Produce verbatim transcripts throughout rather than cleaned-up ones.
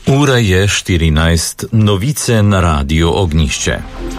Ura je štirinajst, novice na Radiu Ognjišče.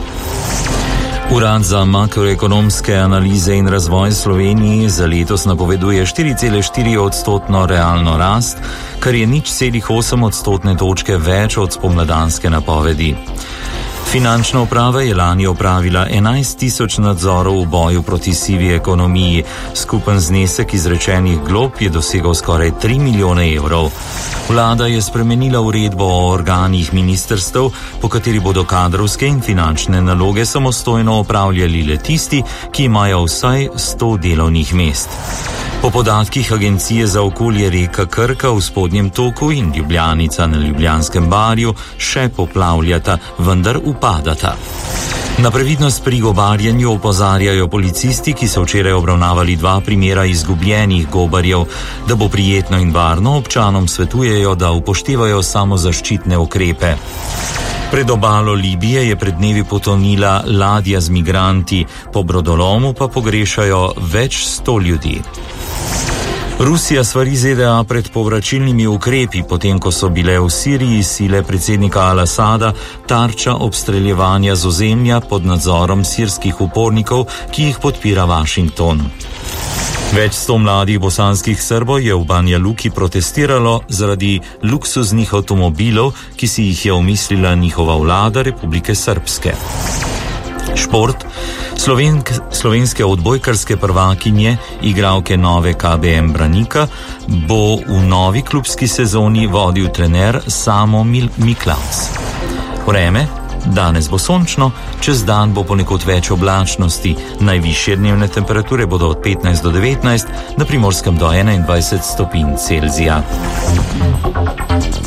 Urad za makroekonomske analize in razvoj Sloveniji za letos napoveduje štiri cele štiri odstotno realno rast, kar je nič celih osem odstotne točke več od spomladanske napovedi. Finančna uprava je lani opravila enajst tisoč nadzorov v boju proti sivi ekonomiji. Skupen znesek izrečenih glob je dosegal skoraj tri milijone evrov. Vlada je spremenila uredbo o organih ministrstev, po kateri bodo kadrovske in finančne naloge samostojno opravljali le tisti, ki imajo vsaj sto delovnih mest. Po podatkih Agencije za okolje reka Krka v spodnjem toku in Ljubljanica na Ljubljanskem barju še poplavljata, vendar upadata. Na previdnost pri gobarjenju opozarjajo policisti, ki so včeraj obravnavali dva primera izgubljenih gobarjev. Da bo prijetno in varno, občanom svetujejo, da upoštevajo samozaščitne ukrepe. Pred obalo Libije je pred dnevi potonila ladja z migranti, po brodolomu pa pogrešajo več sto ljudi. Rusija svari Z D A pred povračilnimi ukrepi, potem ko so bile v Siriji sile predsednika Al-Asada tarča obstreljevanja z ozemlja pod nadzorom sirskih upornikov, ki jih podpira Washington. Več sto mladih bosanskih Srbov je v Banja Luki protestiralo zaradi luksuznih avtomobilov, ki si jih je omislila njihova vlada Republike Srpske. Šport. Slovenk, slovenske odbojkarske prvakinje, igralke nove K B M Branika, bo v novi klubski sezoni vodil trener Samo Miklavc. Vreme. Danes bo sončno, čez dan bo ponekod več oblačnosti. Najvišje dnevne temperature bodo od petnajst do devetnajst, na Primorskem do enaindvajset stopinj Celzija.